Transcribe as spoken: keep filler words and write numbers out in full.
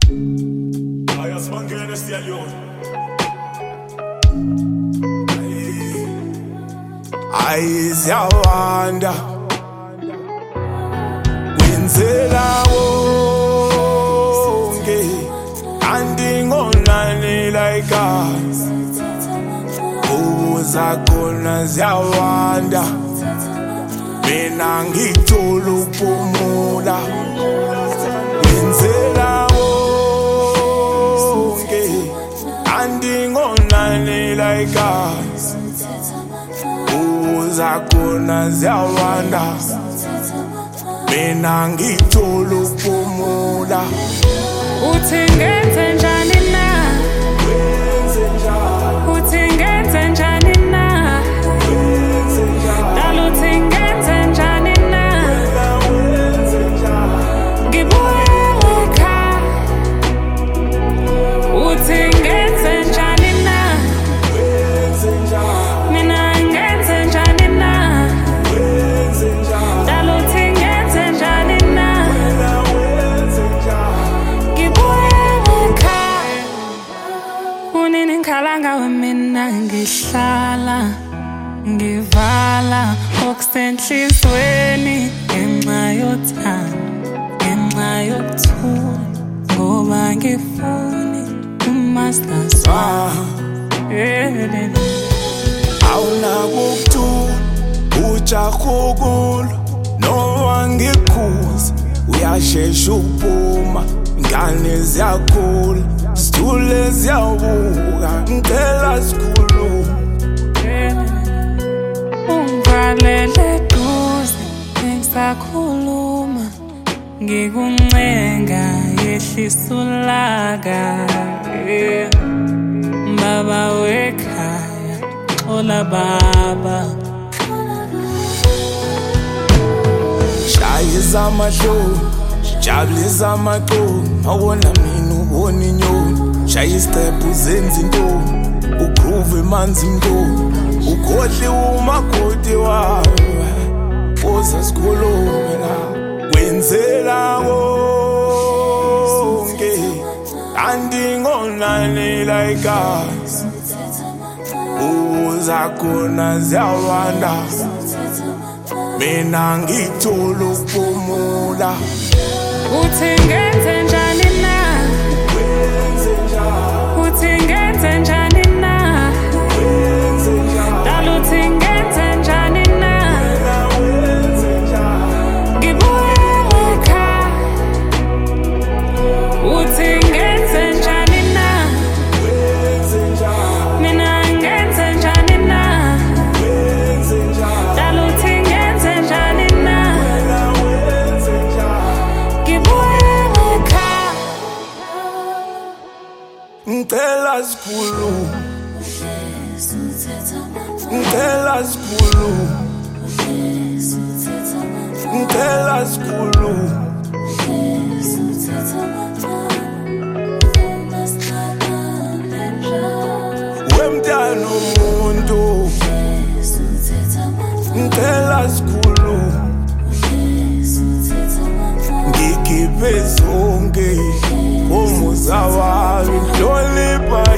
Ay, as man que eres de León. Ay, siyawanda wenzela wonke andingonani like us ubuza khona siyawanda mina ngithola ukuphumula wenzela wonke andingonani like us uzakhona siyawanda mina ngithola ukuphumula uthi ngenze njani na uthi ngenze njani na dala uthi ngenze njani na ngibuye ekhaya uthi ngenze njani na mina ngenze njani na dala uthi ngenze njani na ngibuye ekhaya unini ngikhalanga wemina ngihlala ngivala okusenhlizweni ngenxa yothando ngenxa yokuthula ngoba ngifuni umastaswa awunakukuthula ujahukulo noma ngikhuza uyashesha ukuphuma ingane ziyakhula sithule ziyabuka ngicela sikhuluma ungivalele duze ngisakhuluma ngikuncenga yehlisa ulaka baba wekhaya xola baba shayisa amahloni jabulisa amaqondo awona mina ubona inyoni shaya isitepu zenza intombi ugroove emanzi intombi ukhohle umakoti wawe uza sikhulume la wenzela wonke andingonani like us uzakhona siyawanda mina ngithola ukuphumula uthi ngenze njani na uthi ngenze njani na dala uthi ngenze njani na ngibuye ekhaya uthi ngenze njani na mina ngenze njani na dala uthi ngenze njani na ngibuye ekhaya ngicela sikhulume ngicela sikhulume ngicela sikhulume wemntana umuntu ngicela sikhulume ngikhiphe zonke umuza wami nhlonipha